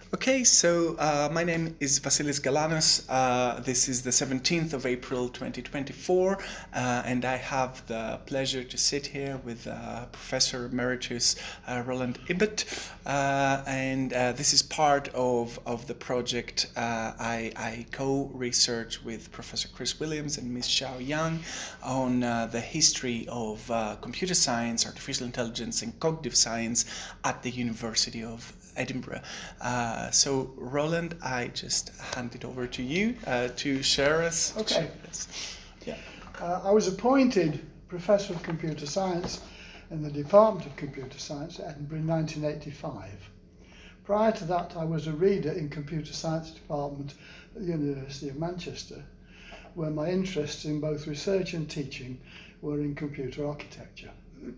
Okay, so my name is Vasilis Galanos. This is the 17th of April 2024, and I have the pleasure to sit here with Professor Emeritus Roland Ibbott. And this is part of the project I co-research with Professor Chris Williams and Ms. Xiao Yang on the history of computer science, artificial intelligence, and cognitive science at the University of Edinburgh. So Roland, I just hand it over to you to share us. Okay. Yeah. I was appointed Professor of Computer Science in the Department of Computer Science at Edinburgh in 1985. Prior to that, I was a reader in Computer Science Department at the University of Manchester, where my interests in both research and teaching were in computer architecture.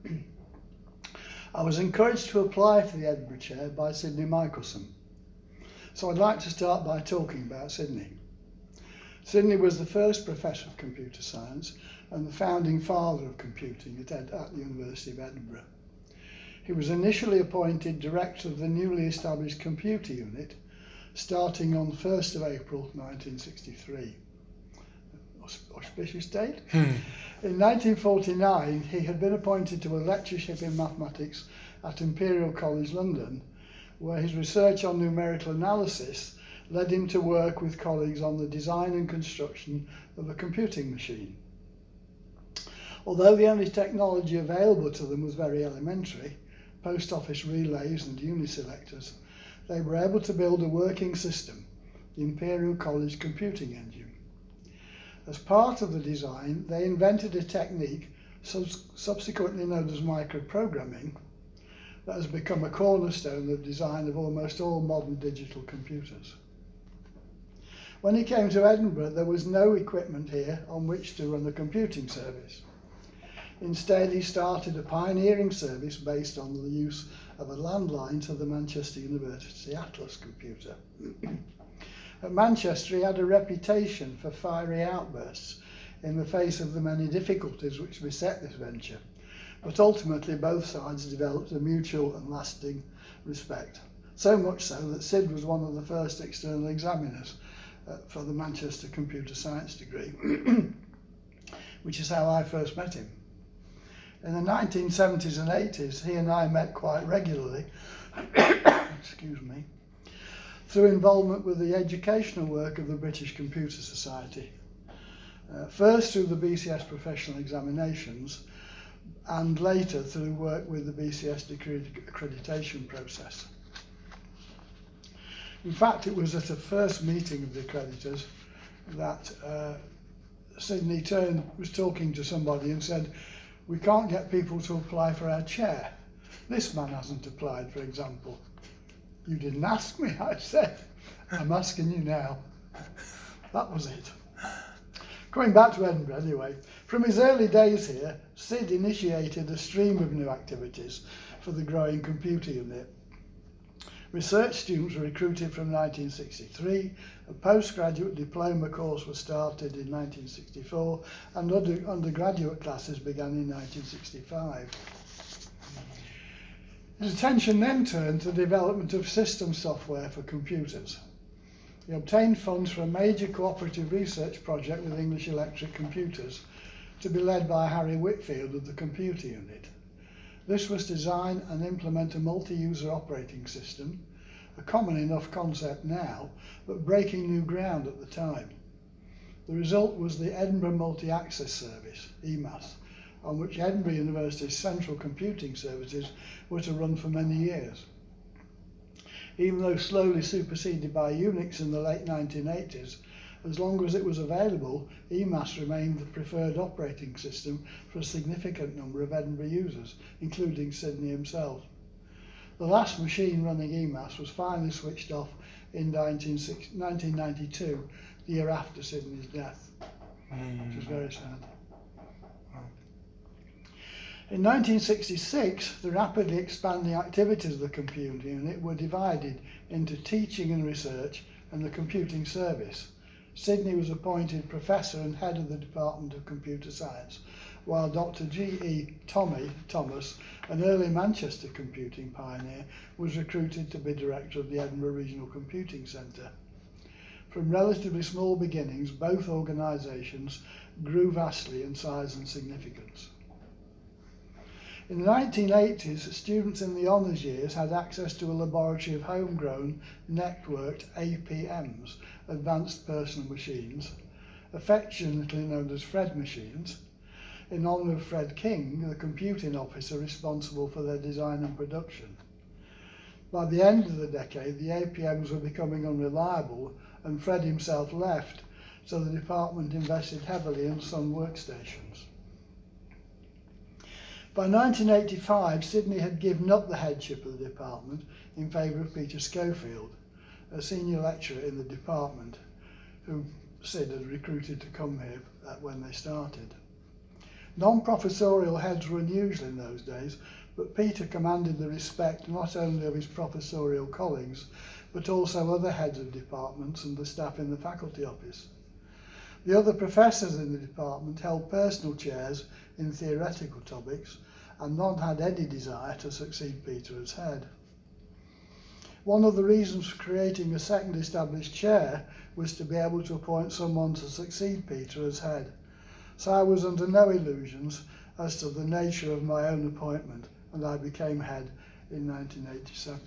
I was encouraged to apply for the Edinburgh Chair by Sidney Michelson. So I'd like to start by talking about Sidney. Sidney was the first Professor of Computer Science and the founding father of computing at the University of Edinburgh. He was initially appointed Director of the newly established Computer Unit, starting on 1st of April 1963. Auspicious date? In 1949, he had been appointed to a lectureship in mathematics at Imperial College London, where his research on numerical analysis led him to work with colleagues on the design and construction of a computing machine. Although the only technology available to them was very elementary, post office relays and uniselectors, they were able to build a working system, the Imperial College Computing Engine. As part of the design, they invented a technique subsequently known as microprogramming that has become a cornerstone of the design of almost all modern digital computers. When he came to Edinburgh, there was no equipment here on which to run a computing service. Instead, he started a pioneering service based on the use of a landline to the Manchester University Atlas computer. At Manchester, he had a reputation for fiery outbursts in the face of the many difficulties which beset this venture, but ultimately both sides developed a mutual and lasting respect. So much so that Sid was one of the first external examiners for the Manchester Computer Science degree, which is how I first met him. In the 1970s and 80s, he and I met quite regularly, excuse me, through involvement with the educational work of the British Computer Society. First through the BCS professional examinations, and later through work with the BCS degree accreditation process. In fact, it was at a first meeting of the accreditors that Sidney was talking to somebody and said, "We can't get people to apply for our chair. This man hasn't applied, for example." "You didn't ask me," I said. "I'm asking you now." That was it. Coming back to Edinburgh anyway, from his early days here, Sid initiated a stream of new activities for the growing computer unit. Research students were recruited from 1963, a postgraduate diploma course was started in 1964, and undergraduate classes began in 1965. His attention then turned to the development of system software for computers. He obtained funds for a major cooperative research project with English Electric Computers to be led by Harry Whitfield of the Computer Unit. This was to design and implement a multi-user operating system, a common enough concept now, but breaking new ground at the time. The result was the Edinburgh Multi-Access Service, EMAS, on which Edinburgh University's central computing services were to run for many years. Even though slowly superseded by Unix in the late 1980s, as long as it was available, EMAS remained the preferred operating system for a significant number of Edinburgh users, including Sidney himself. The last machine running EMAS was finally switched off in 1992, the year after Sidney's death, which was very sad. In 1966, the rapidly expanding activities of the Computer Unit were divided into teaching and research and the computing service. Sidney was appointed Professor and Head of the Department of Computer Science, while Dr. G.E. Thomas, an early Manchester computing pioneer, was recruited to be director of the Edinburgh Regional Computing Centre. From relatively small beginnings, both organisations grew vastly in size and significance. In the 1980s, students in the honours years had access to a laboratory of homegrown, networked APMs, Advanced Personal Machines, affectionately known as Fred machines, in honour of Fred King, the computing officer responsible for their design and production. By the end of the decade, the APMs were becoming unreliable, and Fred himself left, so the department invested heavily in Sun workstations. By 1985, Sidney had given up the headship of the department in favour of Peter Schofield, a senior lecturer in the department, who Sid had recruited to come here when they started. Non-professorial heads were unusual in those days, but Peter commanded the respect not only of his professorial colleagues, but also other heads of departments and the staff in the faculty office. The other professors in the department held personal chairs in theoretical topics, and none had any desire to succeed Peter as head. One of the reasons for creating a second established chair was to be able to appoint someone to succeed Peter as head. So I was under no illusions as to the nature of my own appointment, and I became head in 1987.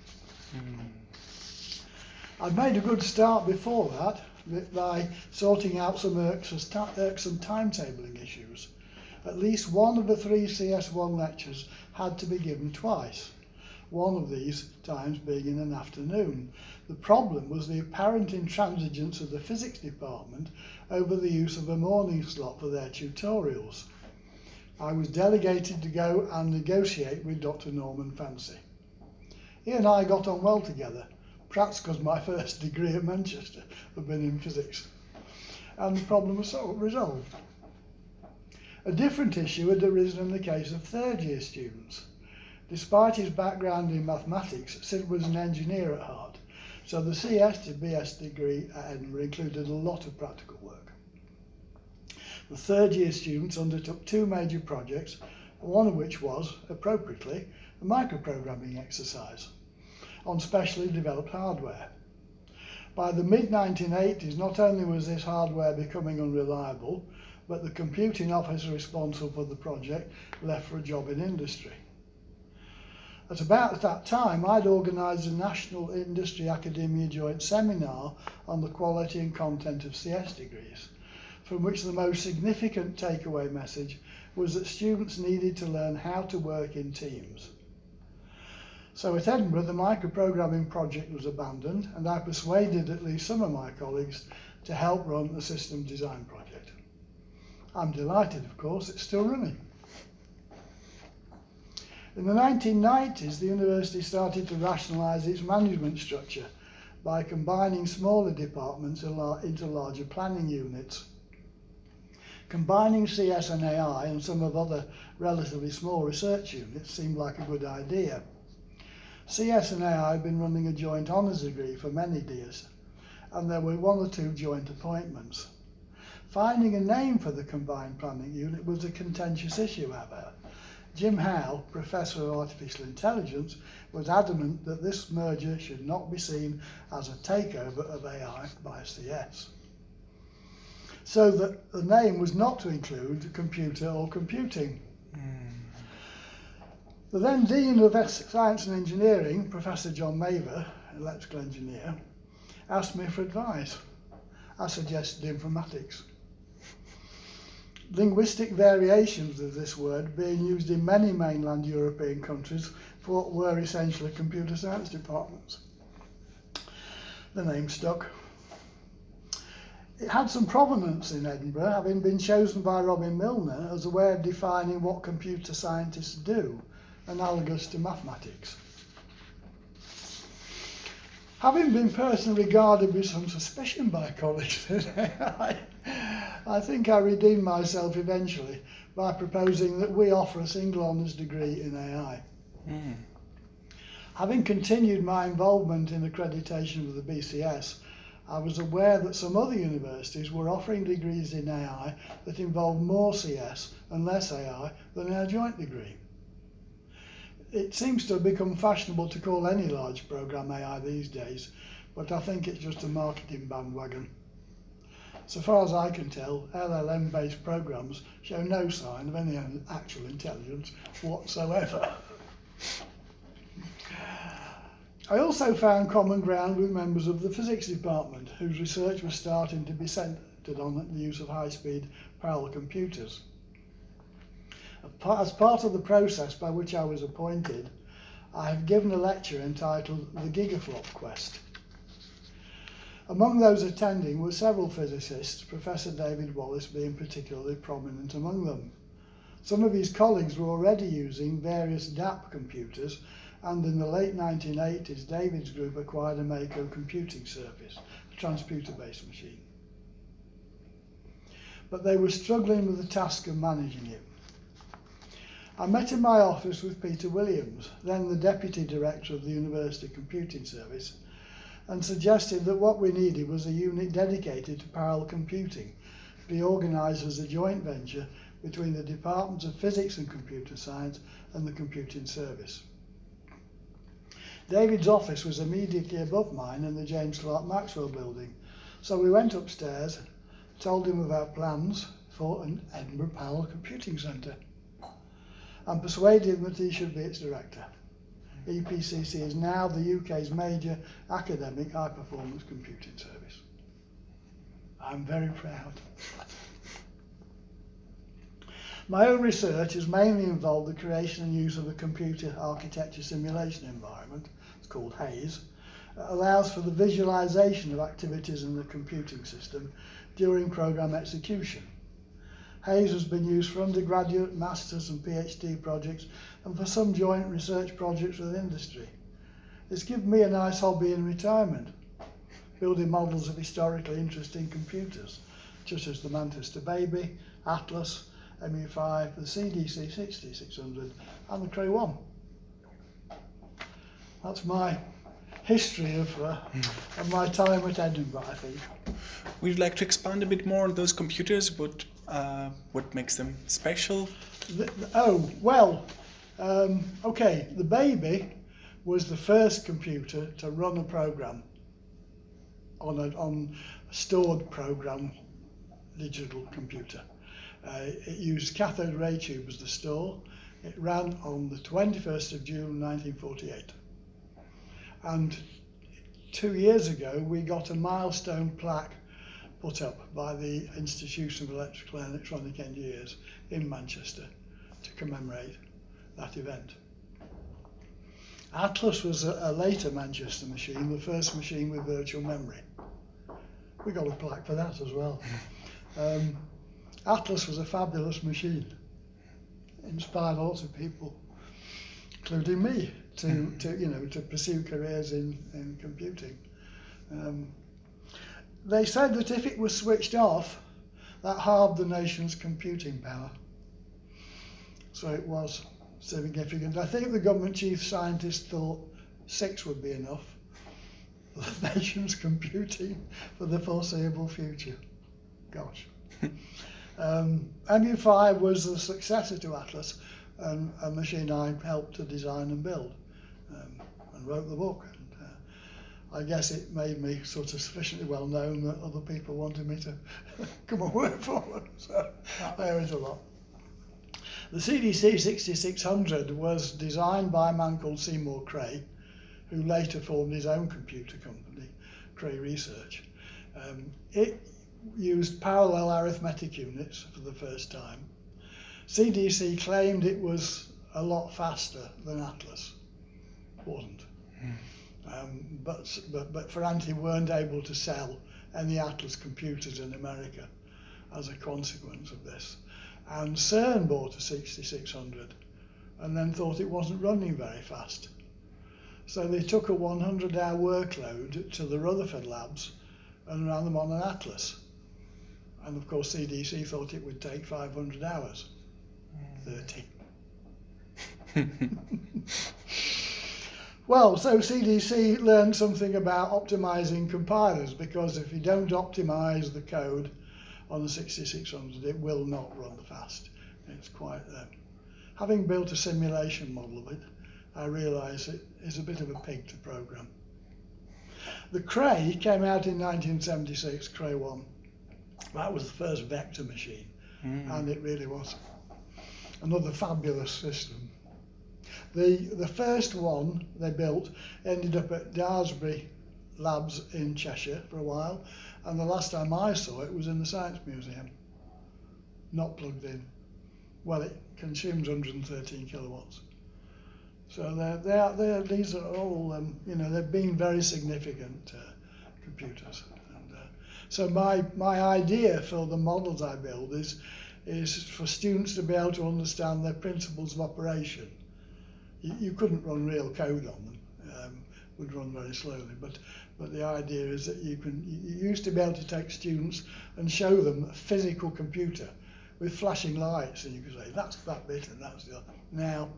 I'd made a good start before that by sorting out some irksome timetabling issues. At least one of the 3 CS1 lectures had to be given twice, one of these times being in an afternoon. The problem was the apparent intransigence of the physics department over the use of a morning slot for their tutorials. I was delegated to go and negotiate with Dr. Norman Fancy. He and I got on well together, perhaps because my first degree at Manchester had been in physics, and the problem was resolved. A different issue had arisen in the case of third-year students. Despite his background in mathematics, Sid was an engineer at heart, so the CS to BS degree at Edinburgh included a lot of practical work. The third-year students undertook 2 major projects, one of which was, appropriately, a microprogramming exercise on specially developed hardware. By the mid-1980s, not only was this hardware becoming unreliable, but the computing officer responsible for the project left for a job in industry. At about that time, I'd organised a National Industry Academia joint seminar on the quality and content of CS degrees, from which the most significant takeaway message was that students needed to learn how to work in teams. So at Edinburgh, the microprogramming project was abandoned, and I persuaded at least some of my colleagues to help run the system design project. I'm delighted, of course, it's still running. In the 1990s, the university started to rationalise its management structure by combining smaller departments into larger planning units. Combining CS and AI and some of other relatively small research units seemed like a good idea. CS and AI had been running a joint honours degree for many years, and there were 1 or 2 joint appointments. Finding a name for the combined planning unit was a contentious issue, however. Jim Howe, Professor of Artificial Intelligence, was adamant that this merger should not be seen as a takeover of AI by CS. So that the name was not to include computer or computing. The then Dean of Science and Engineering, Professor John Maver, electrical engineer, asked me for advice. I suggested informatics. Linguistic variations of this word being used in many mainland European countries for what were essentially computer science departments. The name stuck. It had some provenance in Edinburgh, having been chosen by Robin Milner as a way of defining what computer scientists do, analogous to mathematics. Having been personally regarded with some suspicion by colleagues in AI, I think I redeemed myself eventually by proposing that we offer a single honours degree in AI. Having continued my involvement in accreditation of the BCS, I was aware that some other universities were offering degrees in AI that involved more CS and less AI than our joint degree. It seems to have become fashionable to call any large program AI these days, but I think it's just a marketing bandwagon. So far as I can tell, LLM-based programs show no sign of any actual intelligence whatsoever. I also found common ground with members of the physics department, whose research was starting to be centred on the use of high-speed parallel computers. As part of the process by which I was appointed, I have given a lecture entitled The Gigaflop Quest. Among those attending were several physicists, Professor David Wallace being particularly prominent among them. Some of his colleagues were already using various DAP computers, and in the late 1980s, David's group acquired a Mako computing service, a transputer-based machine. But they were struggling with the task of managing it. I met in my office with Peter Williams, then the Deputy Director of the University Computing Service, and suggested that what we needed was a unit dedicated to parallel computing, to be organised as a joint venture between the Departments of Physics and Computer Science and the Computing Service. David's office was immediately above mine in the James Clerk Maxwell building, so we went upstairs, told him of our plans for an Edinburgh Parallel Computing Centre, and persuaded him that he should be its director. EPCC is now the UK's major academic high-performance computing service. I'm very proud. My own research has mainly involved the creation and use of a computer architecture simulation environment, it's called HAZE, allows for the visualization of activities in the computing system during program execution. HAZE has been used for undergraduate, master's and PhD projects and for some joint research projects with industry. It's given me a nice hobby in retirement, building models of historically interesting computers, such as the Manchester Baby, Atlas, MU5, the CDC 6600 and the Cray 1. That's my history of my time at Edinburgh, I think. We'd like to expand a bit more on those computers, what makes them special? Okay, the Baby was the first computer to run a program on a stored program digital computer. It used cathode ray tube as the store. It ran on the 21st of June 1948. And 2 years ago, we got a milestone plaque put up by the Institution of Electrical and Electronic Engineers in Manchester to commemorate that event. Atlas was a later Manchester machine, the first machine with virtual memory. We got a plaque for that as well. Atlas was a fabulous machine. It inspired lots of people, including me, to pursue careers in computing. They said that if it was switched off, that halved the nation's computing power. So it was significant. I think the government chief scientist thought 6 would be enough for the nation's computing for the foreseeable future. Gosh. MU5 was the successor to Atlas, and a machine I helped to design and build, and wrote the book. And I guess it made me sort of sufficiently well known that other people wanted me to come and work for them. So there is a lot. The CDC 6600 was designed by a man called Seymour Cray, who later formed his own computer company, Cray Research. It used parallel arithmetic units for the first time. CDC claimed it was a lot faster than Atlas. It wasn't. But Ferranti weren't able to sell any Atlas computers in America as a consequence of this. And CERN bought a 6600 and then thought it wasn't running very fast. So they took a 100-hour workload to the Rutherford labs and ran them on an Atlas. And of course CDC thought it would take 500 hours. 30. Well, so CDC learned something about optimizing compilers, because if you don't optimize the code on the 6600, it will not run fast. It's quite... having built a simulation model of it, I realise it is a bit of a pig to program. The Cray came out in 1976, Cray 1. That was the first vector machine, and it really was another fabulous system. The first one they built ended up at Daresbury Labs in Cheshire for a while, and the last time I saw it was in the Science Museum, not plugged in. Well, it consumes 113 kilowatts. So these are all, they've been very significant computers. And, so my idea for the models I build is for students to be able to understand their principles of operation. You couldn't run real code on them, would run very slowly, but the idea is that you used to be able to take students and show them a physical computer with flashing lights, and you could say, that's that bit and that's the other. Now,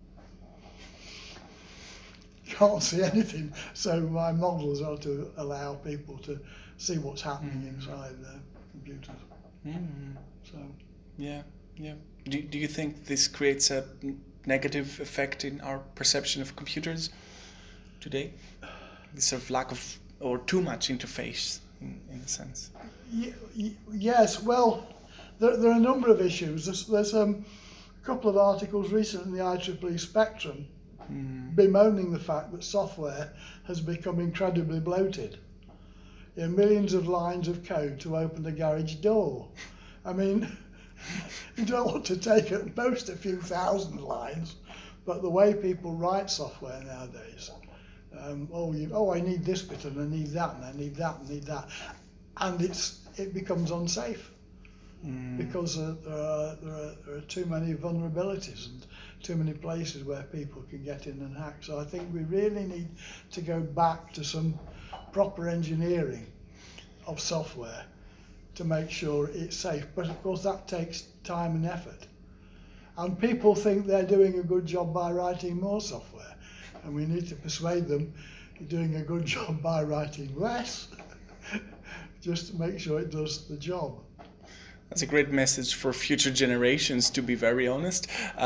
can't see anything, so my models are to allow people to see what's happening inside the computers. So yeah. Do you think this creates a negative effect in our perception of computers today? This sort of lack of, or too much interface in a sense. Yes, well, there are a number of issues. There's a couple of articles recently in the IEEE Spectrum bemoaning the fact that software has become incredibly bloated. Millions of lines of code to open the garage door. I mean, you don't want to take at most a few thousand lines, but the way people write software nowadays, I need this bit and I need that and I need that and I need that, and it becomes unsafe because there are too many vulnerabilities and too many places where people can get in and hack. So I think we really need to go back to some proper engineering of software to make sure it's safe. But of course that takes time and effort. And people think they're doing a good job by writing more software. And we need to persuade them you're doing a good job by writing less, just to make sure it does the job. That's a great message for future generations, to be very honest.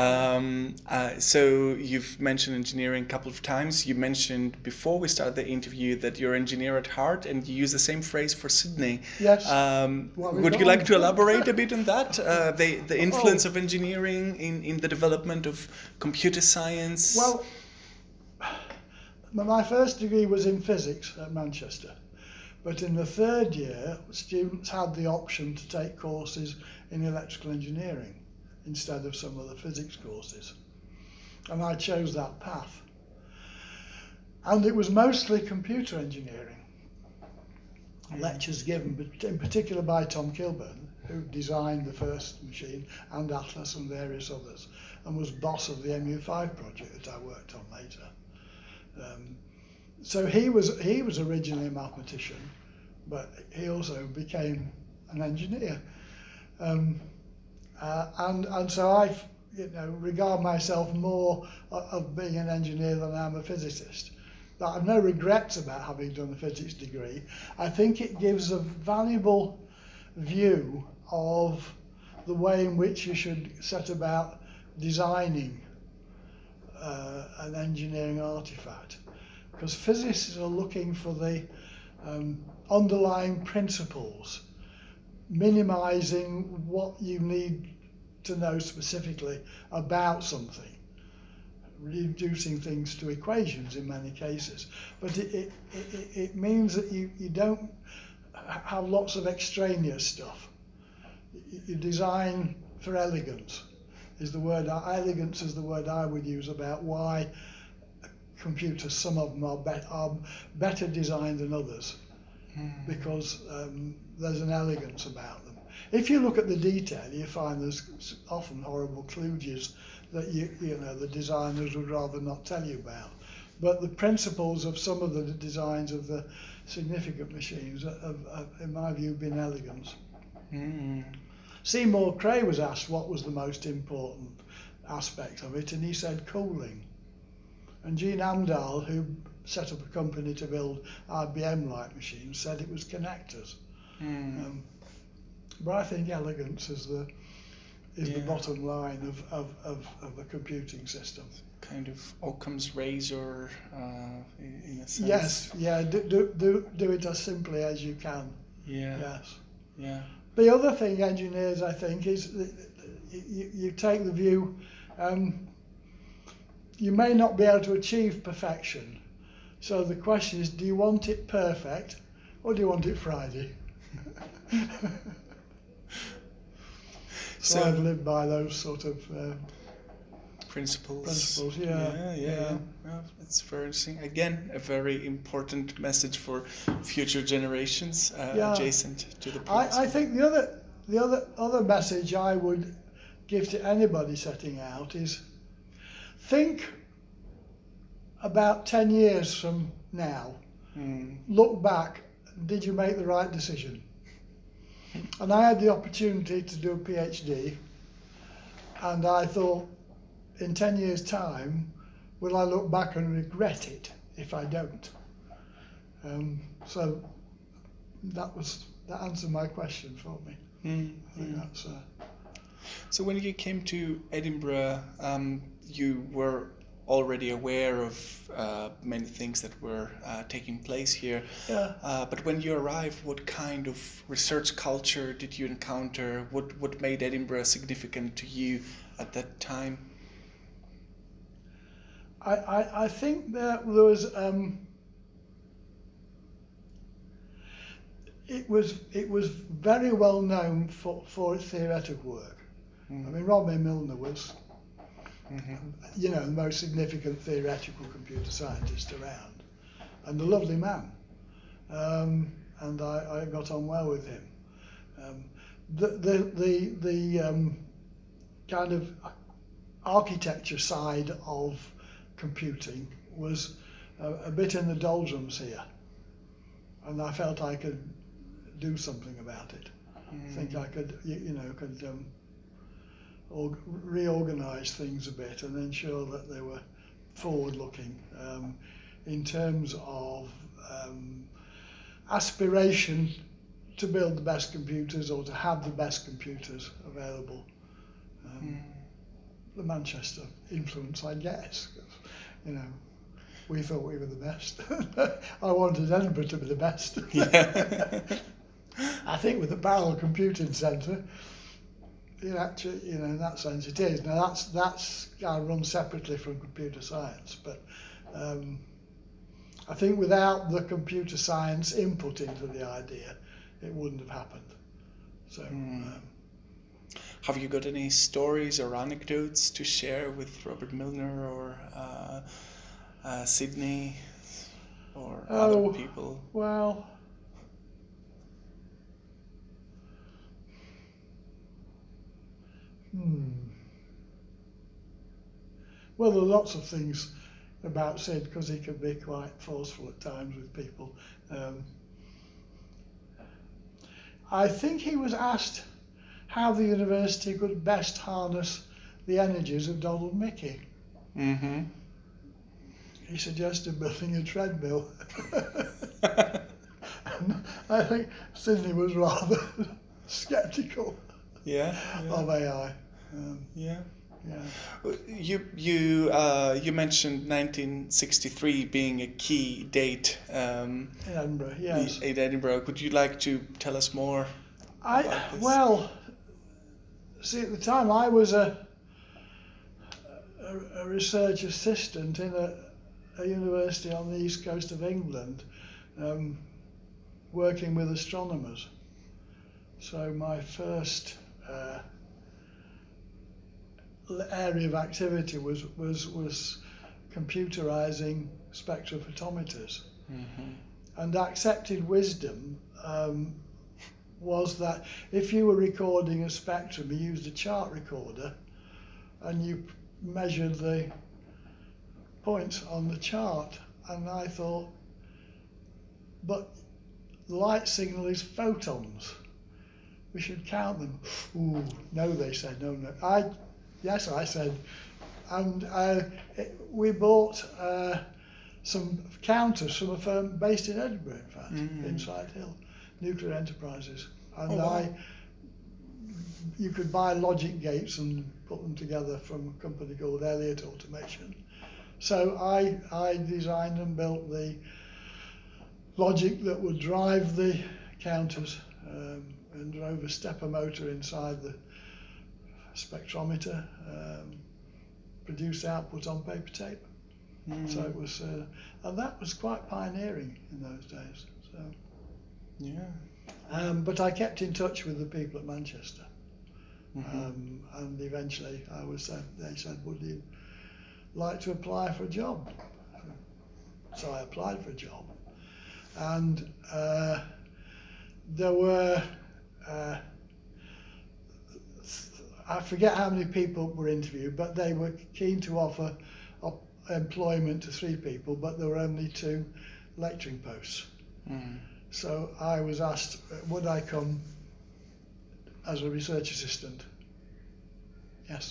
So you've mentioned engineering a couple of times. You mentioned before we started the interview that you're an engineer at heart, and you use the same phrase for Sydney. Yes. Would you like to elaborate a bit on that? The influence of engineering in the development of computer science? Well, my first degree was in physics at Manchester. But in the third year, students had the option to take courses in electrical engineering instead of some of the physics courses. And I chose that path. And it was mostly computer engineering. Lectures given, in particular by Tom Kilburn, who designed the first machine and Atlas and various others, and was boss of the MU5 project that I worked on later. So he was originally a mathematician, but he also became an engineer, and so I regard myself more of being an engineer than I'm a physicist. But I've no regrets about having done a physics degree. I think it gives a valuable view of the way in which you should set about designing an engineering artifact. Because physicists are looking for the underlying principles, minimizing what you need to know specifically about something, reducing things to equations in many cases. But it means that you don't have lots of extraneous stuff. You design for elegance is the word. Elegance is the word I would use about why computers, some of them are better designed than others, because there's an elegance about them. If you look at the detail, you find there's often horrible kludges that the designers would rather not tell you about. But the principles of some of the designs of the significant machines have, in my view, been elegance. Seymour Cray was asked what was the most important aspect of it, and he said cooling. And Gene Amdahl, who set up a company to build IBM light machines, said it was connectors. But I think elegance is the bottom line of a computing system. Kind of Occam's razor, in a sense. Yes, yeah. Do it as simply as you can. Yeah. Yes. Yeah. The other thing, engineers, I think, is that you take the view. You may not be able to achieve perfection. So the question is, do you want it perfect or do you want it Friday? So I've lived by those sort of principles. Yeah. Well, it's very interesting. Again, a very important message for future generations, adjacent to the principle. I think the other message I would give to anybody setting out is think about 10 years from now. Look back, did you make the right decision? And I had the opportunity to do a PhD, and I thought, in 10 years' time, will I look back and regret it if I don't? So that answered my question for me. I think that's. So when you came to Edinburgh, you were already aware of many things that were taking place here. Yeah. But when you arrived, what kind of research culture did you encounter? What made Edinburgh significant to you at that time? I think there was it was very well known for its theoretical work. I mean, Rodney Milner was the most significant theoretical computer scientist around, and a lovely man, and I got on well with him. The kind of architecture side of computing was a bit in the doldrums here, and I felt I could do something about it. I think I could, reorganize things a bit and ensure that they were forward-looking in terms of aspiration to build the best computers or to have the best computers available. The Manchester influence, I guess. We thought we were the best. I wanted Edinburgh to be the best. Yeah. I think with the Parallel Computing Centre, actually, in that sense it is. Now that's run separately from computer science, but I think without the computer science input into the idea, it wouldn't have happened. So. Have you got any stories or anecdotes to share with Robert Milner or Sydney or other people? Well, well, there are lots of things about Sid because he could be quite forceful at times with people. I think he was asked how the university could best harness the energies of Donald Mickey. He suggested building a treadmill. And I think Sydney was rather sceptical of AI. You mentioned 1963 being a key date in Edinburgh. Yes. In Edinburgh. Would you like to tell us more about this? Well, see, at the time I was a research assistant in a university on the east coast of England, working with astronomers. So my first area of activity was computerizing spectrophotometers. And accepted wisdom was that if you were recording a spectrum, you used a chart recorder and you measured the points on the chart. And I thought, but the light signal is photons. We should count them. Ooh, no, they said, no. I said, and we bought some counters from a firm based in Edinburgh, in fact, Inside Hill, Nuclear Enterprises. And Oh, wow. you could buy logic gates and put them together from a company called Elliott Automation. So I designed and built the logic that would drive the counters, and drove a stepper motor inside the spectrometer, produced output on paper tape. So it was, and that was quite pioneering in those days. So Yeah. but I kept in touch with the people at Manchester, and eventually they said, would you like to apply for a job? So I applied for a job, and there were, I forget how many people were interviewed, but they were keen to offer employment to 3 people, but there were only 2 lecturing posts. So I was asked, would I come as a research assistant? Yes.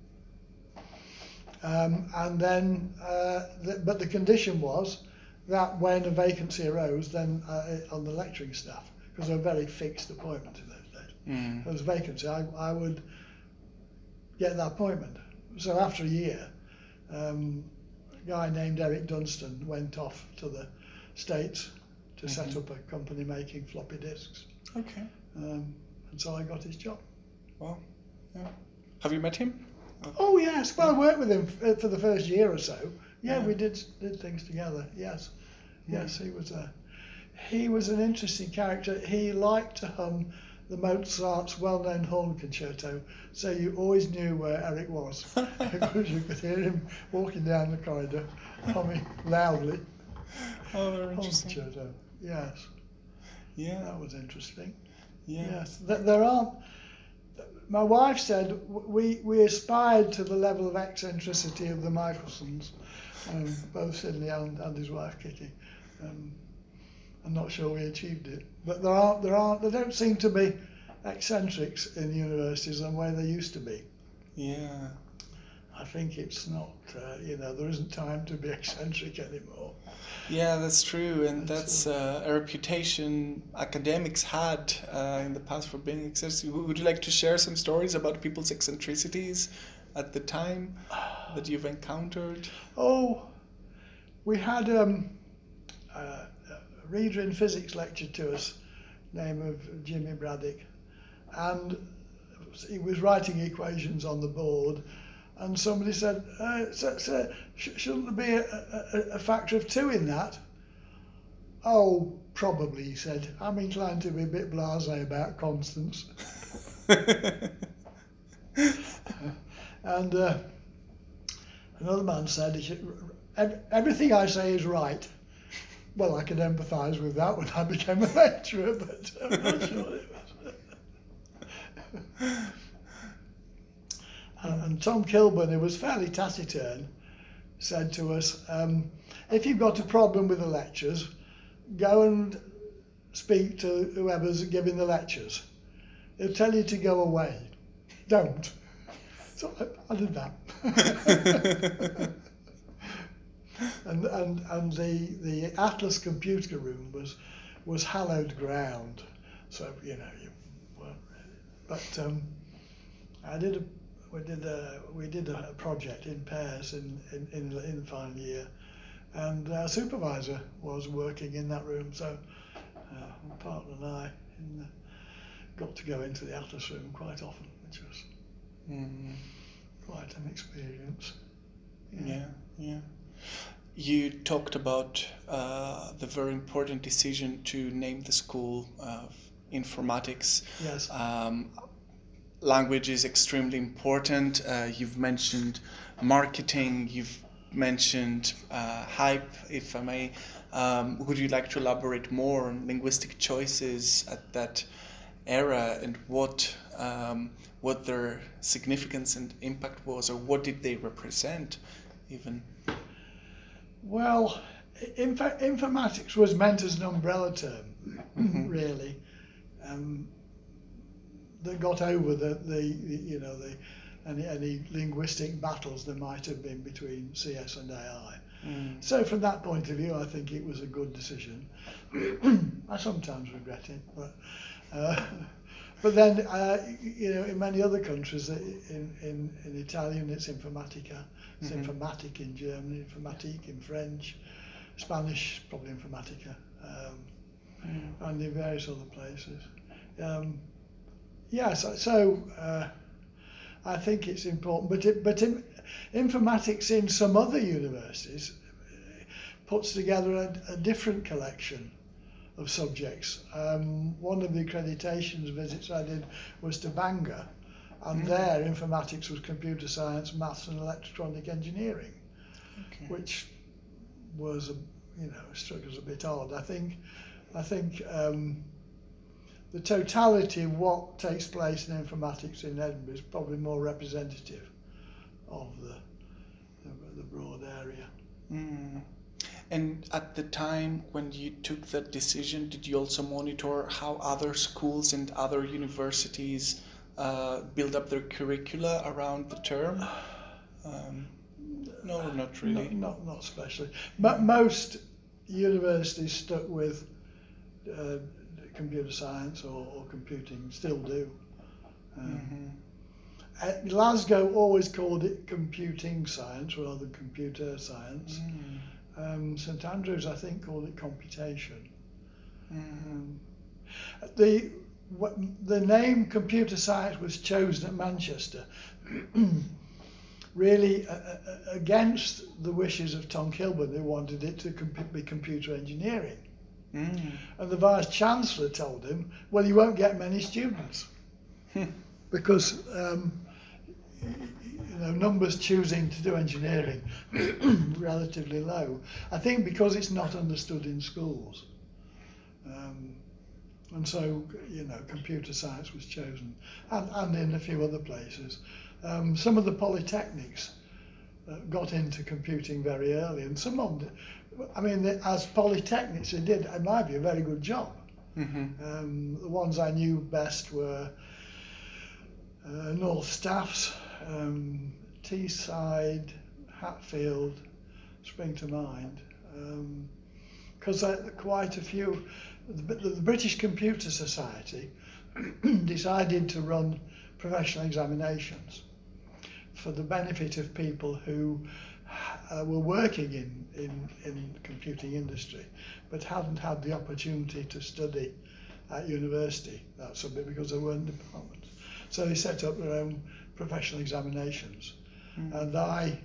And then, but the condition was that when a vacancy arose, then on the lecturing staff, because they were very fixed appointments in those days. If there was a vacancy, I would get that appointment. So after a year, a guy named Eric Dunstan went off to the States to set up a company making floppy disks. Okay. And so I got his job. Well, yeah. Have you met him? Oh yes, well I worked with him for the first year or so. Yeah, we did things together. Yes, yes, he was an interesting character. He liked to hum the Mozart's well-known horn concerto, so you always knew where Eric was because you could hear him walking down the corridor, humming loudly. Oh, very Horn interesting. concerto. Yes. Yeah. That was interesting. Yeah. Yes, there aren't. My wife said we aspired to the level of eccentricity of the Michelsons, both Sidney and his wife Kitty. I'm not sure we achieved it, but there don't seem to be eccentrics in universities the way they used to be. Yeah. I think it's not, there isn't time to be eccentric anymore. Yeah, that's true, and that's a reputation academics had in the past for being eccentric. Would you like to share some stories about people's eccentricities at the time that you've encountered? Oh, we had a reader in physics lecture to us, name of Jimmy Braddock, and he was writing equations on the board. And somebody said, shouldn't there be a factor of 2 in that? Oh, probably, he said. I'm inclined to be a bit blasé about constants. And another man said, everything I say is right. Well, I could empathise with that when I became a lecturer, but I'm not sure it was. And Tom Kilburn, who was fairly taciturn, said to us, if you've got a problem with the lectures, go and speak to whoever's giving the lectures. They'll tell you to go away. Don't. So I did that. and the Atlas computer room was hallowed ground. So, you weren't really. But we did a project in pairs in the final year, and our supervisor was working in that room, so my partner and I got to go into the Atlas room quite often, which was quite an experience. Yeah. You talked about the very important decision to name the school informatics. Yes. Language is extremely important. You've mentioned marketing, you've mentioned hype, if I may. Would you like to elaborate more on linguistic choices at that era and what their significance and impact was, or what did they represent even? Well, informatics was meant as an umbrella term, really. That got over the any linguistic battles there might have been between CS and AI. Mm. So from that point of view, I think it was a good decision. I sometimes regret it, but then in many other countries, in Italian it's informatica, it's informatic in German, informatique in French, Spanish probably informatica, and in various other places. I think it's important, but informatics in some other universities puts together a different collection of subjects. One of the accreditations visits I did was to Bangor, and there informatics was computer science, maths and electronic engineering, which was struck as a bit odd. I think the totality of what takes place in informatics in Edinburgh is probably more representative of the broad area. Mm. And at the time when you took that decision, did you also monitor how other schools and other universities build up their curricula around the term? No, not really. Not especially. But most universities stuck with computer science or computing, still do. Glasgow always called it computing science rather than computer science. St Andrews, I think, called it computation. The name computer science was chosen at Manchester really against the wishes of Tom Kilburn, who wanted it to be computer engineering. And the Vice Chancellor told him, well, you won't get many students because numbers choosing to do engineering relatively low. I think because it's not understood in schools. And so, computer science was chosen, and in a few other places. Some of the polytechnics got into computing very early, and some of them, as polytechnics, they did, in my view, a very good job. The ones I knew best were North Staffs, Teesside, Hatfield spring to mind, because quite a few. The British Computer Society decided to run professional examinations for the benefit of people who were working in the computing industry but hadn't had the opportunity to study at university that subject because there weren't departments. So they set up their own professional examinations. And I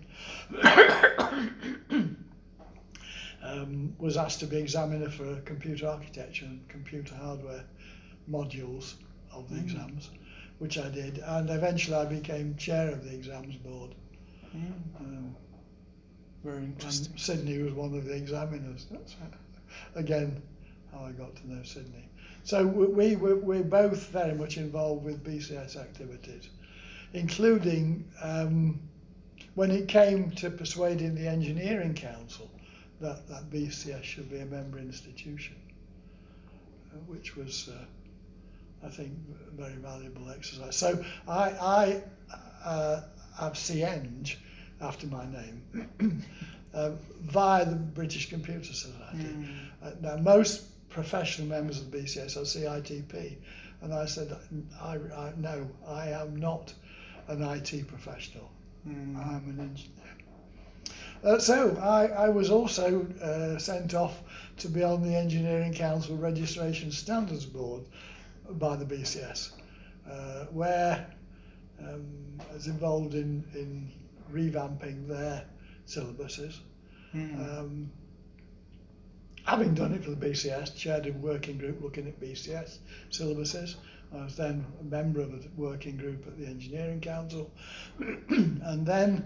was asked to be examiner for computer architecture and computer hardware modules of the exams, which I did, and eventually I became chair of the exams board. Very interesting. Sydney was one of the examiners. That's again how I got to know Sydney. So we're both very much involved with BCS activities, including when it came to persuading the Engineering Council that BCS should be a member institution, which was, I think, a very valuable exercise. So I have CEng after my name via the British Computer Society. Now, most professional members of the BCS are CITP, and I said, no, I am not an IT professional. I'm an engineer. So I was also sent off to be on the Engineering Council Registration Standards Board by the BCS, where I was involved in revamping their syllabuses. Having done it for the BCS, chaired a working group looking at BCS syllabuses. I was then a member of a working group at the Engineering Council. And then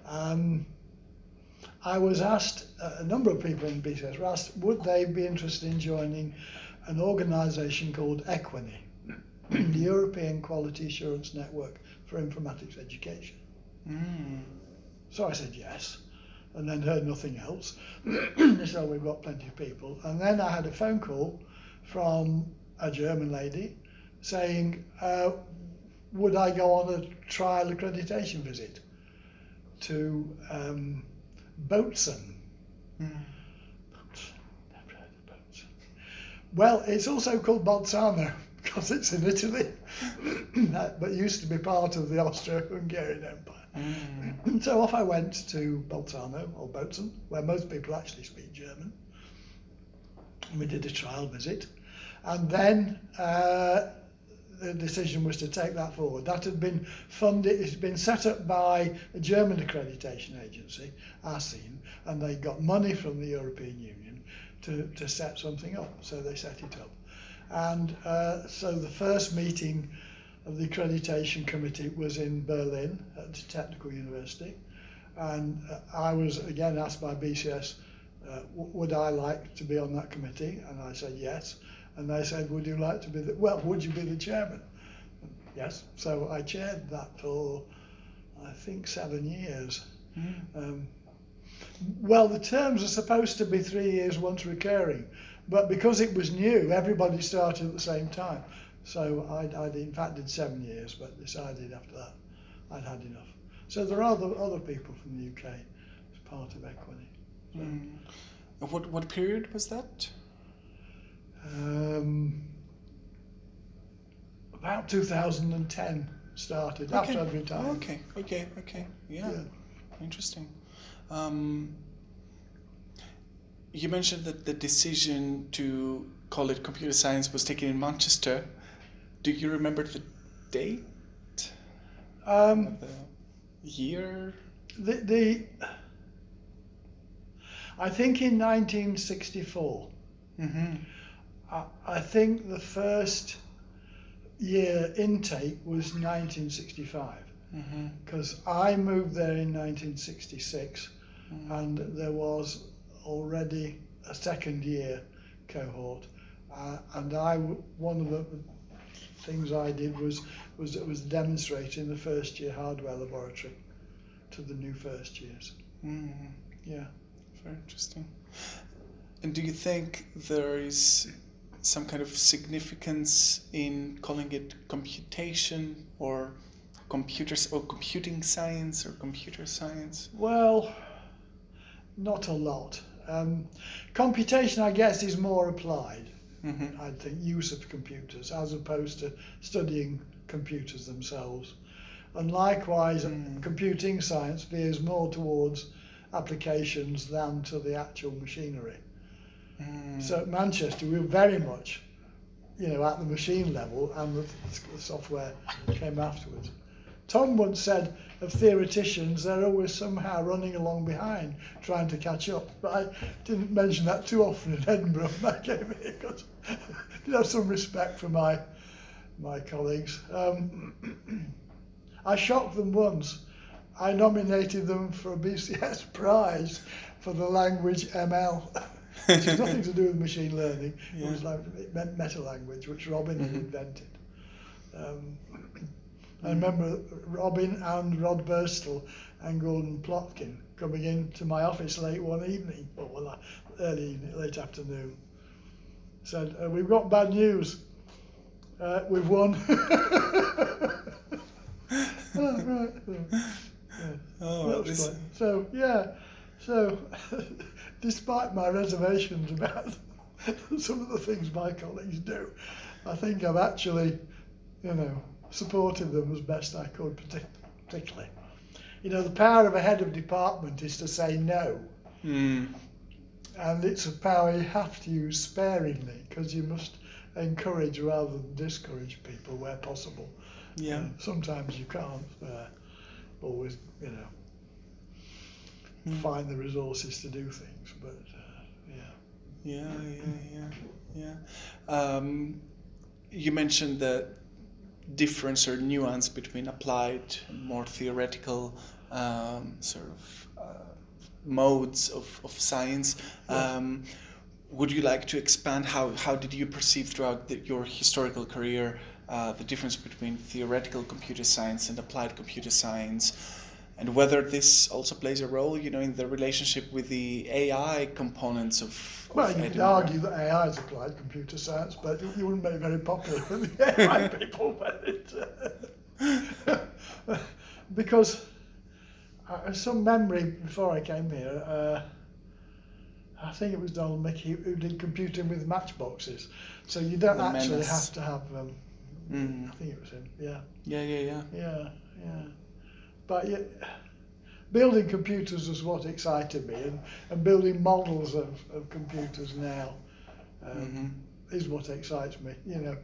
I was asked, a number of people in BCS were asked, would they be interested in joining an organisation called EQUINI, the European Quality Assurance Network for Informatics Education. So I said yes, and then heard nothing else. They said, we've got plenty of people. And then I had a phone call from a German lady saying, would I go on a trial accreditation visit to Boatswain. Never heard of Boatswain. Well, it's also called Bolzano because it's in Italy, but used to be part of the Austro-Hungarian Empire. So off I went to Bolzano, or Boatswain, where most people actually speak German. And we did a trial visit. And then the decision was to take that forward. That had been funded, it's been set up by a German accreditation agency, ASIN, and they got money from the European Union to set something up. So they set it up. And so the first meeting of the accreditation committee was in Berlin at the Technical University. And I was again asked by BCS, would I like to be on that committee? And I said yes. And they said, would you like to be would you be the chairman? Yes. So I chaired that for, I think, 7 years. Well, the terms are supposed to be 3 years once recurring, but because it was new, everybody started at the same time. So I in fact did 7 years, but decided after that I'd had enough. So there are other people from the UK as part of Equity. So. What period was that? About 2010 started, after I'd retired. Okay. Yeah. Interesting. You mentioned that the decision to call it computer science was taken in Manchester. Do you remember the date? The year? I think in 1964. I think the first year intake was 1965, because I moved there in 1966, and there was already a second year cohort, and one of the things I did was demonstrating the first year hardware laboratory to the new first years. Yeah. Very interesting. And do you think there is some kind of significance in calling it computation or computers or computing science or computer science? Well, not a lot. Computation, I guess, is more applied. I think use of computers as opposed to studying computers themselves. And likewise, computing science veers more towards applications than to the actual machinery. So at Manchester, we were very much, at the machine level, and the software came afterwards. Tom once said of theoreticians, they're always somehow running along behind, trying to catch up. But I didn't mention that too often in Edinburgh when I came here, because I did have some respect for my colleagues. I shocked them once. I nominated them for a BCS prize for the language ML, which has nothing to do with machine learning. Yeah. It meant meta language, which Robin had invented. I remember Robin and Rod Burstle and Gordon Plotkin coming into my office late one evening, late afternoon. Said, "We've got bad news. We've won." Oh, right. Yeah. So despite my reservations about some of the things my colleagues do, I think I've actually, supported them as best I could, particularly. The power of a head of department is to say no. And it's a power you have to use sparingly, because you must encourage rather than discourage people where possible. Yeah. Sometimes you can't always, find the resources to do things, but Yeah. You mentioned the difference or nuance between applied and more theoretical modes of science. Yes. Would you like to expand how did you perceive throughout your historical career the difference between theoretical computer science and applied computer science, and whether this also plays a role, in the relationship with the AI components of Well, you could argue that AI is applied computer science, but you wouldn't make it very popular with the AI people. Because some memory before I came here, I think it was Donald Mickey who did computing with matchboxes. So you don't The actually Menace. have to have. I think it was him. Yeah, Yeah. yeah. But yeah, building computers was what excited me, and building models of computers now is what excites me. You know,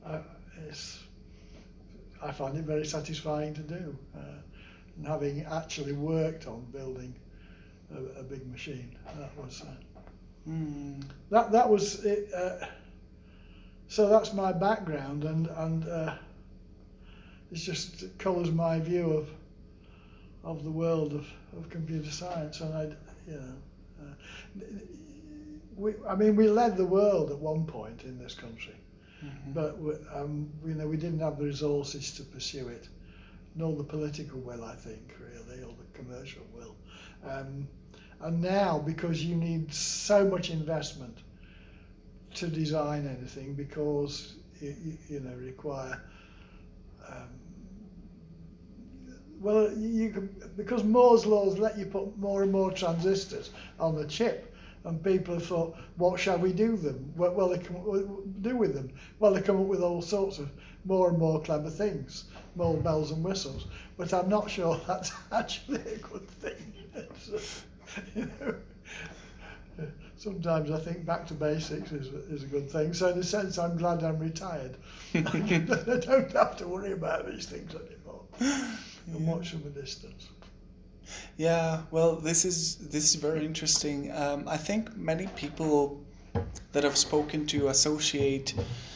I find it very satisfying to do, and having actually worked on building a big machine, that was it. So that's my background, and it just colours my view of the world of computer science. And we led the world at one point in this country, but we didn't have the resources to pursue it, nor the political will, I think, really, or the commercial will. And now, because you need so much investment to design anything, because you require because Moore's laws let you put more and more transistors on the chip, and people have thought, what shall we do them? Well, they come with them. Well, they come up with all sorts of more and more clever things, more bells and whistles. But I'm not sure that's actually a good thing. Sometimes I think back to basics is a good thing. So in a sense, I'm glad I'm retired. I don't have to worry about these things anymore. And watch from a distance. Yeah, well, this is very interesting. I think many people that I've spoken to associate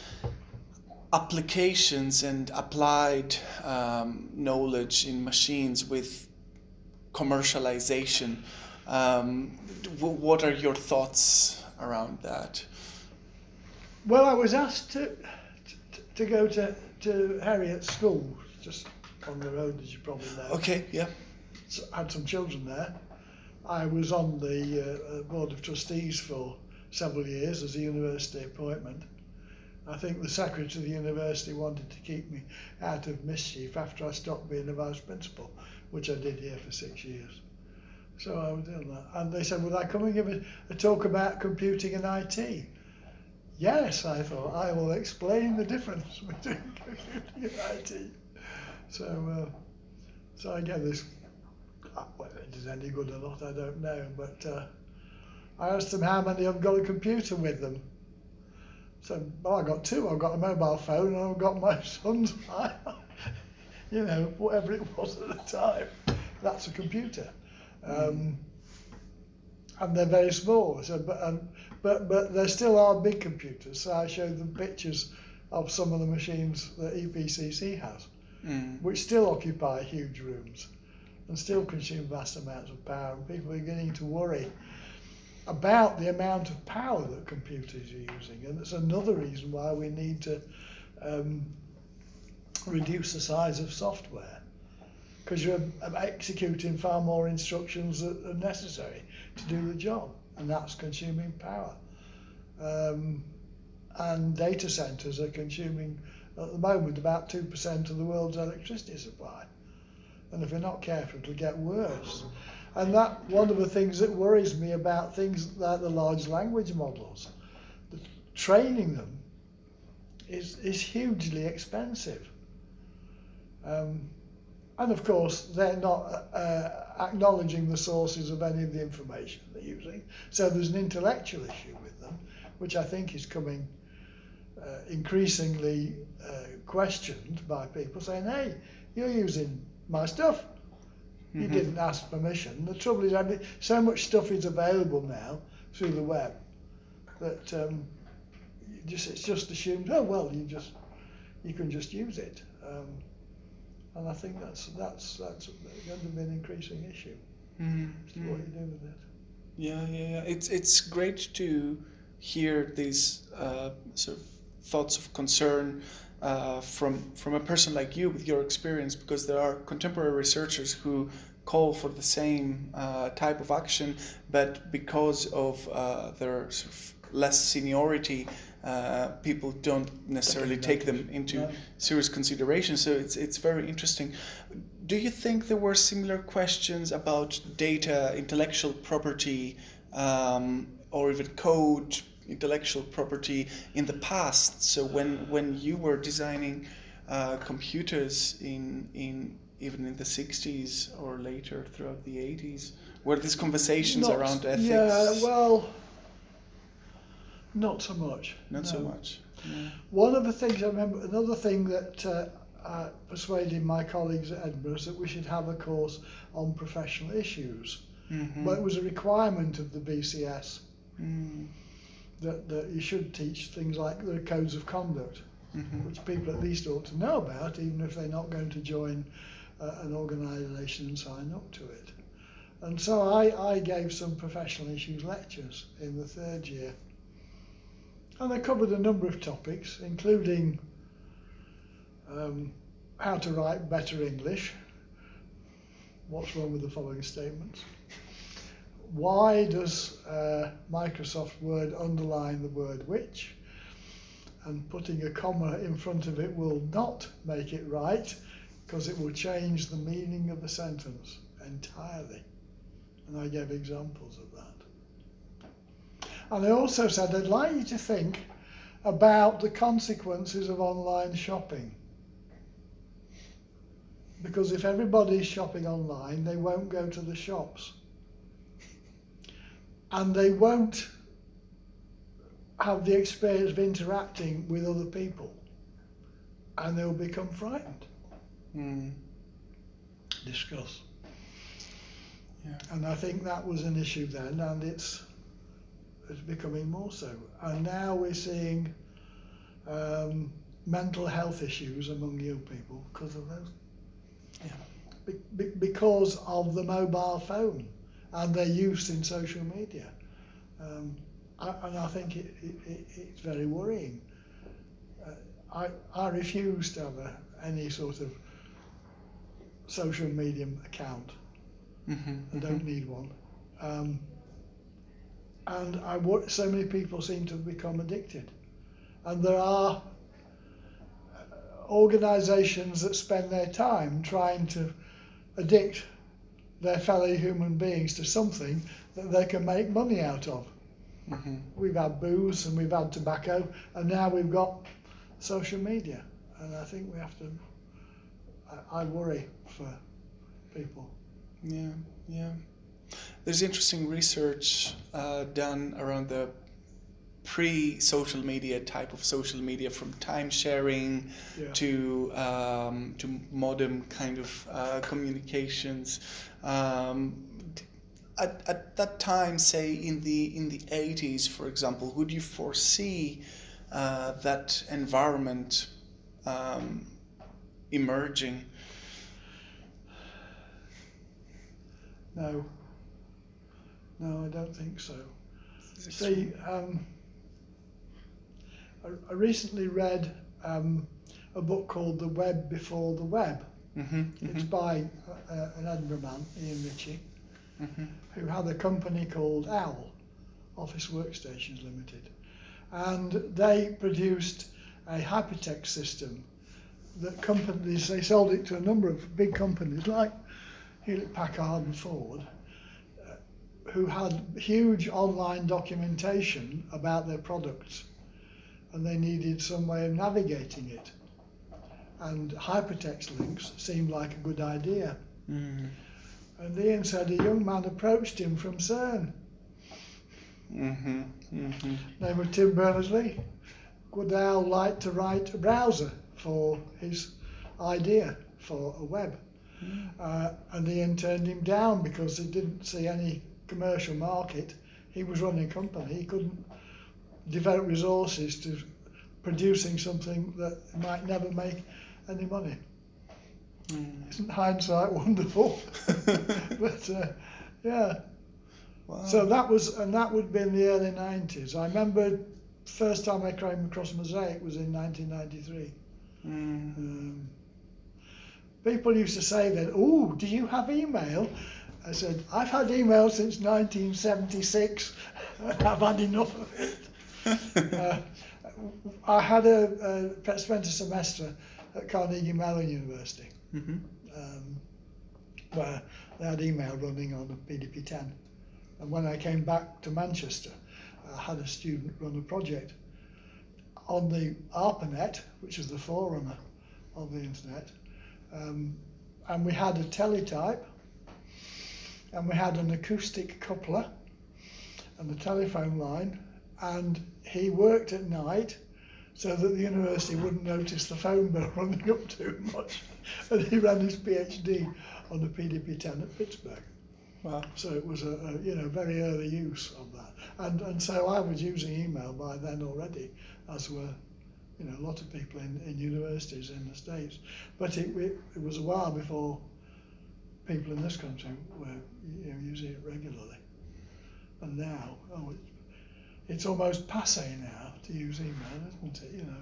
applications and applied knowledge in machines with commercialization. What are your thoughts around that? Well, I was asked to go to Heriot School, just on the road, as you probably know. Okay, yeah. So I had some children there. I was on the board of trustees for several years as a university appointment. I think the secretary of the university wanted to keep me out of mischief after I stopped being a vice principal, which I did here for 6 years. So I was doing that. And they said, would I come and give a talk about computing and IT? Yes, I thought, I will explain the difference between computing and IT. So I get this, whether it is any good or not, I don't know, but I asked them how many have got a computer with them. So, well, I got two. I've got a mobile phone and I've got my son's whatever it was at the time. That's a computer. And they're very small. So, but there still are big computers. So I showed them pictures of some of the machines that EPCC has, which still occupy huge rooms and still consume vast amounts of power. And people are beginning to worry about the amount of power that computers are using. And it's another reason why we need to reduce the size of software, because you're executing far more instructions that are necessary to do the job, and that's consuming power. And data centers are consuming, at the moment, about 2% of the world's electricity supply. And if we're not careful, it'll get worse. And that one of the things that worries me about things like the large language models, training them is hugely expensive. And of course, they're not acknowledging the sources of any of the information they're using. So there's an intellectual issue with them, which I think is coming increasingly questioned by people saying, hey, you're using my stuff. You didn't ask permission. The trouble is, so much stuff is available now through the web that it's just assumed, oh well, you can just use it. And I think that's going to be an increasing issue. What you do with it. Yeah. It's great to hear these sort of thoughts of concern from a person like you with your experience, because there are contemporary researchers who call for the same type of action, but because of their sort of less seniority, people don't necessarily take them into serious consideration. So it's very interesting. Do you think there were similar questions about data, intellectual property, or even code, intellectual property in the past? So when you were designing computers in even in the 60s or later throughout the 80s, were these conversations around ethics? Yeah, well, not so much. Not so much. Yeah. One of the things I remember, another thing that I persuaded my colleagues at Edinburgh is that we should have a course on professional issues. Mm-hmm. But it was a requirement of the BCS Mm. that you should teach things like the codes of conduct, Mm-hmm. which people at least ought to know about, even if they're not going to join an organisation and sign up to it. And so I gave some professional issues lectures in the third year. And I covered a number of topics, including how to write better English. What's wrong with the following statements? Why does Microsoft Word underline the word which? And putting a comma in front of it will not make it right, because it will change the meaning of the sentence entirely. And I gave examples of that. And I also said I'd like you to think about the consequences of online shopping. Because if everybody's shopping online, they won't go to the shops. And they won't have the experience of interacting with other people. And they'll become frightened. Mm. Discuss. Yeah. And I think that was an issue then, and it's becoming more so. And now we're seeing mental health issues among young people because of those. Yeah. Because of the mobile phone and their use in social media. And I think it's very worrying. I refuse to have any sort of social media account. Mm-hmm. I don't need one. And so many people seem to have become addicted. And there are organisations that spend their time trying to addict their fellow human beings to something that they can make money out of. Mm-hmm. We've had booze and we've had tobacco, and now we've got social media. And I think we have to, I worry for people. Yeah, yeah. There's interesting research done around the pre-social media type of social media, from time sharing to modern kind of communications. At that time, say in the 80s, for example, would you foresee that environment emerging? No, I don't think so. See, I recently read a book called The Web Before the Web. Mm-hmm, mm-hmm. It's by an Edinburgh man, Ian Ritchie, mm-hmm. who had a company called OWL, Office Workstations Limited. And they produced a hypertext system that companies, they sold it to a number of big companies like Hewlett-Packard and Ford, who had huge online documentation about their products, and they needed some way of navigating it. And hypertext links seemed like a good idea. Mm. And Ian said a young man approached him from CERN. Mm-hmm. Mm-hmm. Name of Tim Berners-Lee. Would thou like to write a browser for his idea for a web? And Ian turned him down because he didn't see any commercial market. He was running a company. He couldn't devote resources to producing something that might never make any money. Isn't hindsight wonderful? But yeah. Wow. So that would be in the early 90s. I remember first time I came across Mosaic was in 1993. People used to say then, "Oh, do you have email?" I said, "I've had email since 1976. I've had enough of it." I had spent a semester at Carnegie Mellon University, Mm-hmm. where they had email running on a PDP-10. And when I came back to Manchester, I had a student run a project on the ARPANET, which is the forerunner of the internet. And we had a teletype, and we had an acoustic coupler and a telephone line, and he worked at night so that the university wouldn't notice the phone bill running up too much. And he ran his PhD on the PDP-10 at Pittsburgh. Wow. So it was a very early use of that. And so I was using email by then already, as were a lot of people in universities in the States. But it was a while before people in this country were using it regularly. And now, it's almost passé now to use email, isn't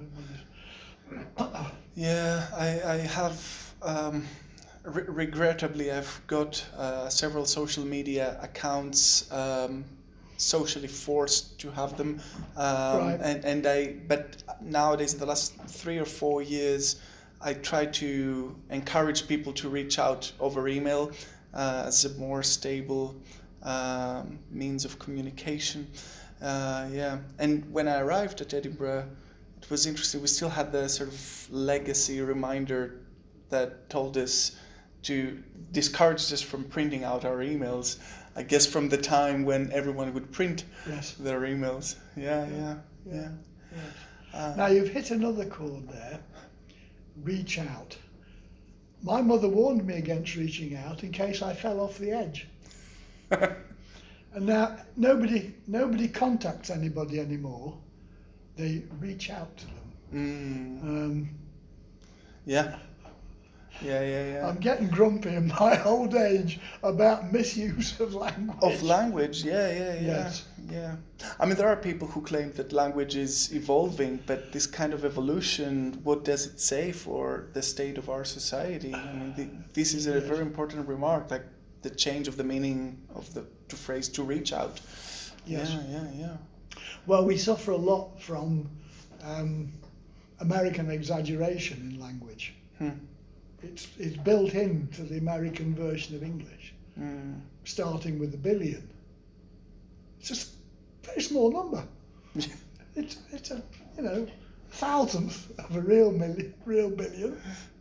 it? Yeah, I have, regrettably, I've got several social media accounts, socially forced to have them, Right. but nowadays, in the last 3 or 4 years, I try to encourage people to reach out over email as a more stable means of communication. Yeah, and when I arrived at Edinburgh, it was interesting. We still had the sort of legacy reminder that told us to discourage us from printing out our emails. I guess from the time when everyone would print Yes. their emails. Yeah. Yes. Now you've hit another chord there. Reach out. My mother warned me against reaching out in case I fell off the edge. And now nobody contacts anybody anymore. They reach out to them. Yeah. I'm getting grumpy in my old age about misuse of language. Of language, yeah. Yes. Yeah. I mean, there are people who claim that language is evolving, but this kind of evolution, what does it say for the state of our society? I mean, this is a very important remark, like the change of the meaning of the phrase "to reach out." Yes. Yeah. Well, we suffer a lot from American exaggeration in language. It's built into the American version of English, starting with a billion. It's just a very small number. It's a thousandth of a real billion,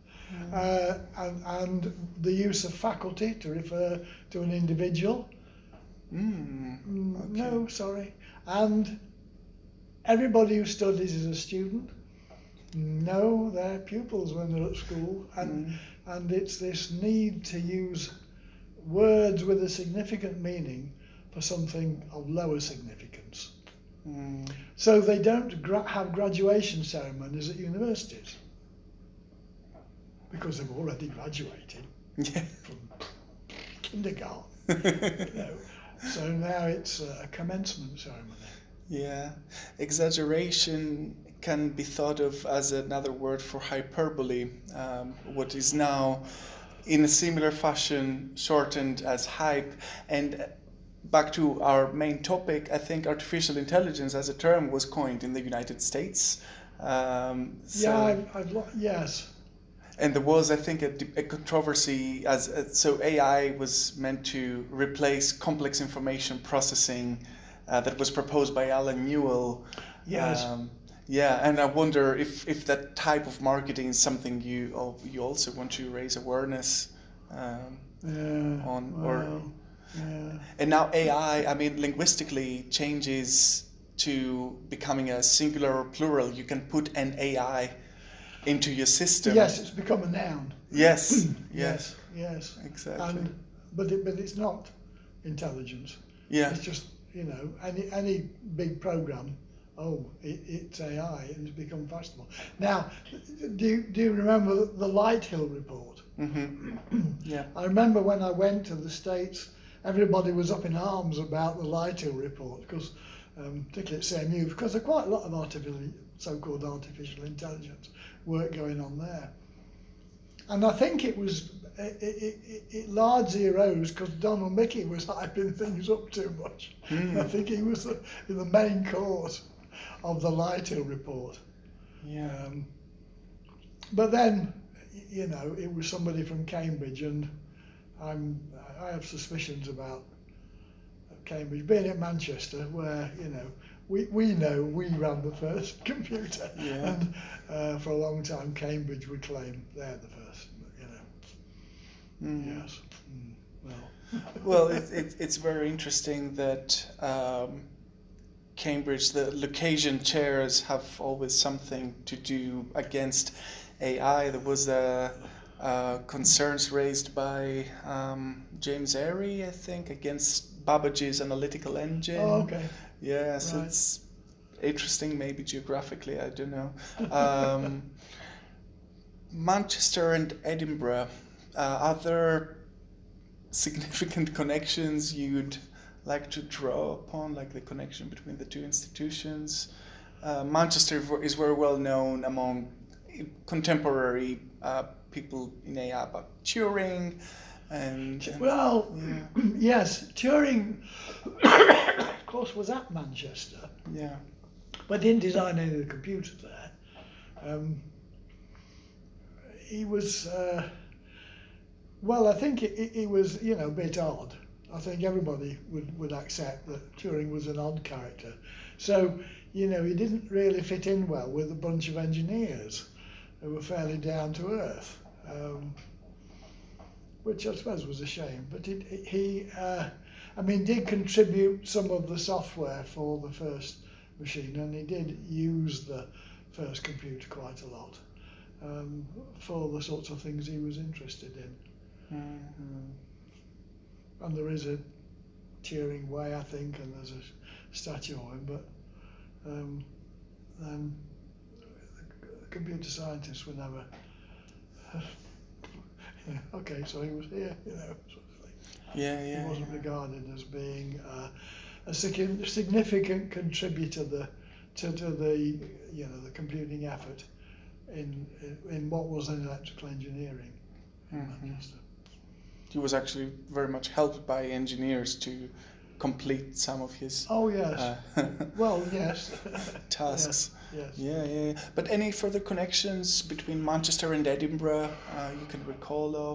and the use of faculty to refer to an individual. Okay. No, sorry. And everybody who studies is a student. No, they're pupils when they're at school, and it's this need to use words with a significant meaning for something of lower significance. So they don't have graduation ceremonies at universities because they've already graduated from kindergarten. So now it's a commencement ceremony. Yeah, exaggeration can be thought of as another word for hyperbole, what is now in a similar fashion shortened as hype. And back to our main topic, I think artificial intelligence as a term was coined in the United States. Yes. And there was, I think, a controversy so AI was meant to replace complex information processing that was proposed by Alan Newell. Yes. And I wonder if that type of marketing is something you also want to raise awareness on. And now AI, I mean, linguistically changes to becoming a singular or plural. You can put an AI into your system. Yes, it's become a noun. Yes. Exactly. But it's not intelligence. Yeah. It's just any big program. It's AI, and it's become fashionable. Now, do you remember the Lighthill report? Yeah. I remember when I went to the States, everybody was up in arms about the Lighthill report because, particularly at CMU, because there's quite a lot of so-called artificial intelligence work going on there. And I think it largely arose because Donald Mickey was hyping things up too much. I think he was in the main cause. of the Lyell report. Yeah. But then, you know, it was somebody from Cambridge, and I have suspicions about Cambridge being at Manchester, where, you know, we know we ran the first computer, Yeah. and for a long time Cambridge would claim they're the first, you know. Yes. Well, it's very interesting that Cambridge, the Lucasian chairs have always something to do against AI. There was concerns raised by James Airy, I think, against Babbage's analytical engine. Oh, okay. Yes, Right. it's interesting, maybe geographically, I don't know. Manchester and Edinburgh, are there significant connections you'd like to draw upon, like the connection between the two institutions? Manchester is very well known among contemporary people in AI about Turing, and Well, yeah. yes, Turing, of course, was at Manchester, Yeah. but didn't design any of the computers there. He was, well, I think he was, you know, a bit odd. I think everybody would accept that Turing was an odd character. So, you know, he didn't really fit in well with a bunch of engineers who were fairly down to earth, which I suppose was a shame. But he did contribute some of the software for the first machine, and he did use the first computer quite a lot for the sorts of things he was interested in. And there is a Turing Way, I think, and there's a statue of him, but the computer scientists were never, yeah, okay, so he was here, you know, sort of thing. Yeah. He wasn't regarded as being a significant contributor to the you know, the computing effort in what was in electrical engineering in Manchester. He was actually very much helped by engineers to complete some of his Oh yes. Well, yes. tasks. Yes. Yeah. But any further connections between Manchester and Edinburgh you can recall of?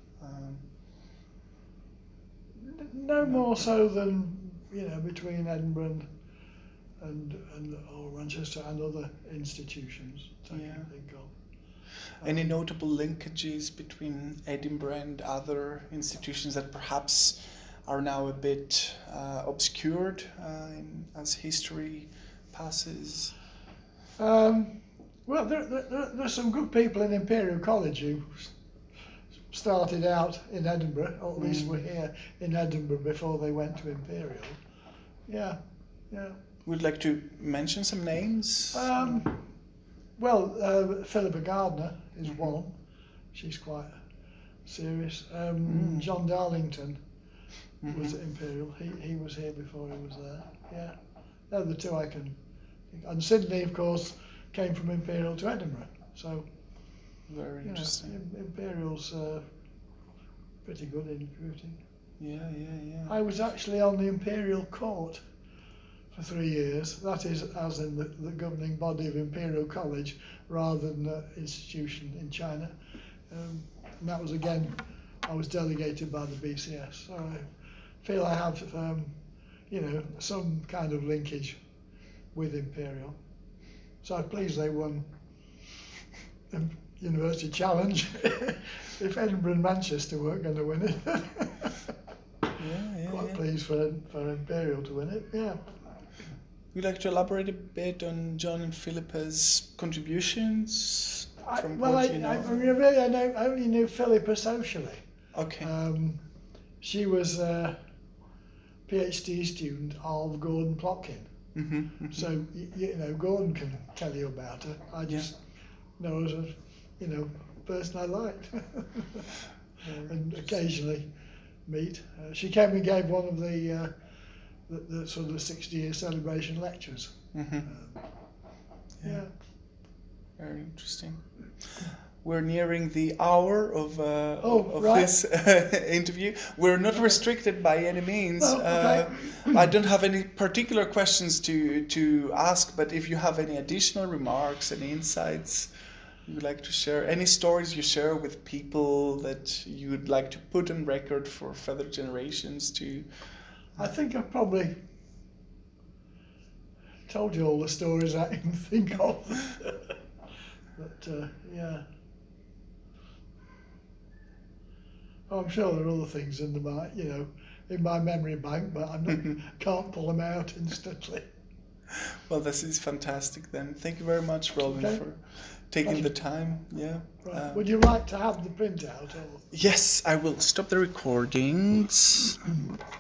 No more so than, you know, between Edinburgh and or Manchester and other institutions that I can think of. Any notable linkages between Edinburgh and other institutions that perhaps are now a bit obscured as history passes? Well, there's some good people in Imperial College who started out in Edinburgh, or at least were here in Edinburgh before they went to Imperial. Yeah. Would like to mention some names? Well, Philippa Gardner is one. She's quite serious. John Darlington was at Imperial. He was here before he was there. Yeah, they're the two I can think. And Sydney, of course, came from Imperial to Edinburgh. So very interesting. Imperial's pretty good in computing. Yeah. I was actually on the Imperial Court for 3 years. That is, as in the governing body of Imperial College, rather than the institution in China. And that was, again, I was delegated by the BCS. So I feel I have, you know, some kind of linkage with Imperial. So I'm pleased they won the University Challenge. If Edinburgh and Manchester weren't going to win it. Quite pleased for Imperial to win it, yeah. Would you like to elaborate a bit on John and Philippa's contributions? I only knew Philippa socially. Okay. She was a PhD student of Gordon Plotkin. So, you know, Gordon can tell you about her. I just know her as a, you know, person I liked. And occasionally meet. She came and gave one of the sort of 60-year celebration lectures. Yeah. Very interesting. we're nearing the hour of Right. this interview. We're not restricted by any means. No, okay. I don't have any particular questions to ask, but if you have any additional remarks, any insights you would like to share, any stories you share with people that you would like to put on record for further generations to... I think I've probably told you all the stories I can think of. But yeah. I'm sure there are other things in in my memory bank, but can't pull them out instantly. Well, this is fantastic then. Thank you very much, Roland, Okay. for taking the time. Yeah. Right. Would you like to have the printout? Or? Yes, I will stop the recordings.